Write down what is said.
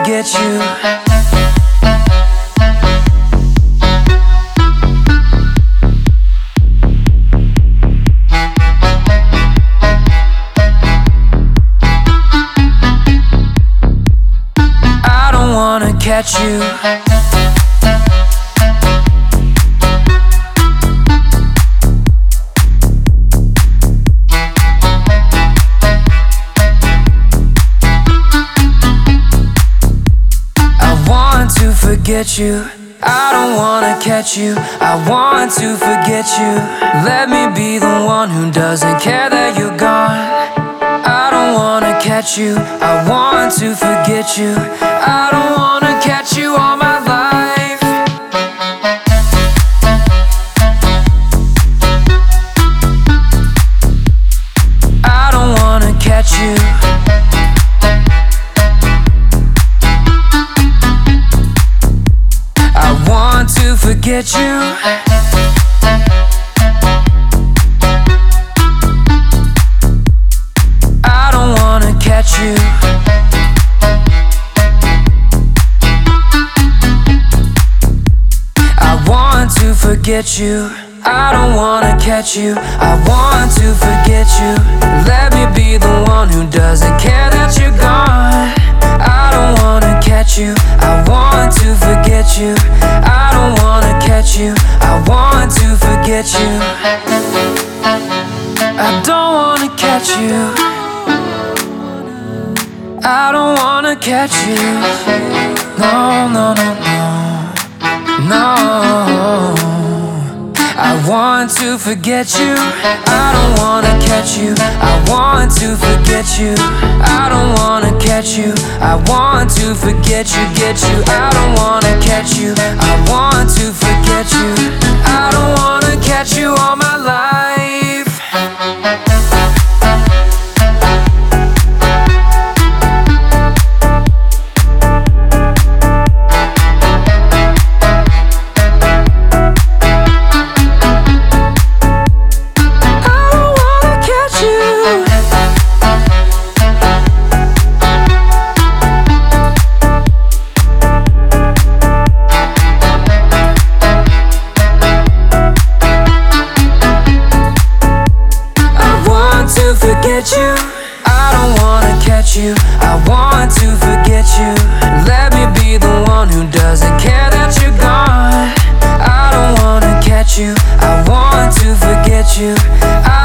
forget you. I don't wanna catch you. Forget you. I don't wanna catch you. I want to forget you. Let me be the one who doesn't care that you're gone. I don't wanna catch you. I want to forget you. I don't wanna catch you all my life. I don't wanna catch you. To forget you. I don't wanna catch you. I want to forget you. I don't wanna catch you. I want to forget you. Let me be the one who doesn't care that you're gone. I don't wanna catch you. I want to forget you. I don't wanna catch you. I want to forget you. I don't wanna catch you. I don't wanna catch you. No, no, no, no. No. I want to forget you. I don't wanna catch you. I want to forget you. I don't wanna catch you. I want to forget you, get you. I don't wanna catch you. I want to forget you. I don't wanna catch you all my life. You. I don't wanna catch you. I want to forget you. Let me be the one who doesn't care that you're gone. I don't wanna catch you. I want to forget you.